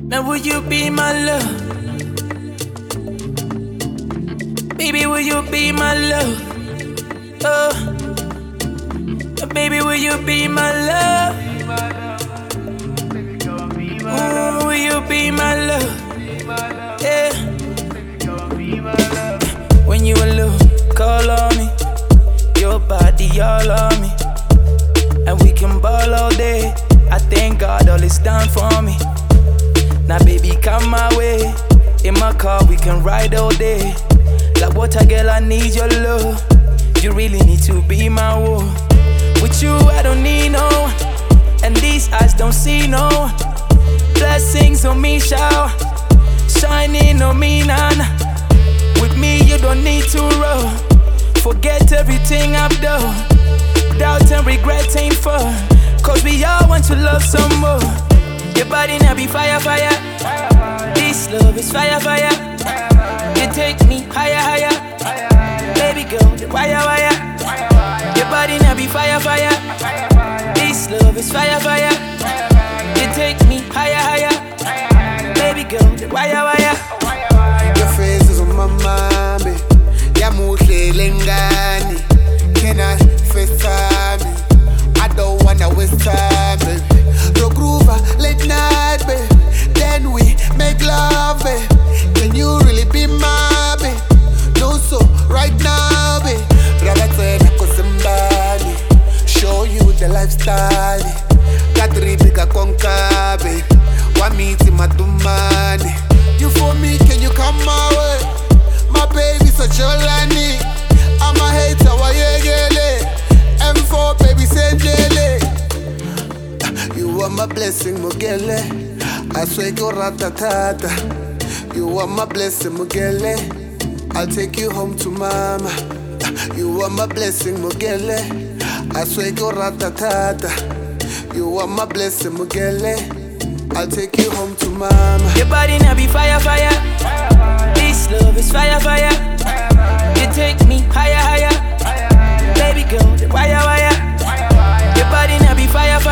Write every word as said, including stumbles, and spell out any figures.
Now will you be my love? Baby, will you be my love? Oh, baby, will you be my love? Ooh, will you be my love? Yeah. When you alone, call on me. Your body all on me, and we can ball all day. I thank God all is done for me. Now baby, come my way. In my car we can ride all day. Like water, girl, I need your love. You really need to be my one. With you I don't need no one, and these eyes don't see no one. Blessings on me shower, shining on me now. With me you don't need to roll. Forget everything I've done. Doubt and regret ain't fun, cause we all want to love some more. Your body now be fire, fire. This love is fire, fire. You take me higher, higher. Baby girl, the wire, wire. Your body now be fire, fire. This love is fire, fire. You take me higher, higher. Baby girl, the wire, wire. Your face is on my mind, babe. Yamuhle lengani. Can I FaceTime me? I don't wanna waste time, baby. Rock groover, late night, babe. Then we make love, babe. Can you really be my babe? No, so right now, babe. Rabatena kosimbali. Show you the lifestyle. Katri bika konka, babe. Wamiti madumani. You for me, can you come my way? My baby such a lani. I'm a hater, why you M four baby sendele. You are my blessing, Mugele. I swear go ratatata. You are my blessing, Mugele. I'll take you home to mama. You are my blessing, Mugele. I swear go ratatata. You are my blessing, Mugele. I'll take you home to mama. Your body now be fire, fire. This love is fire, fire. You take me higher, higher. Baby girl, the wire, wire. Your body now be fire, fire.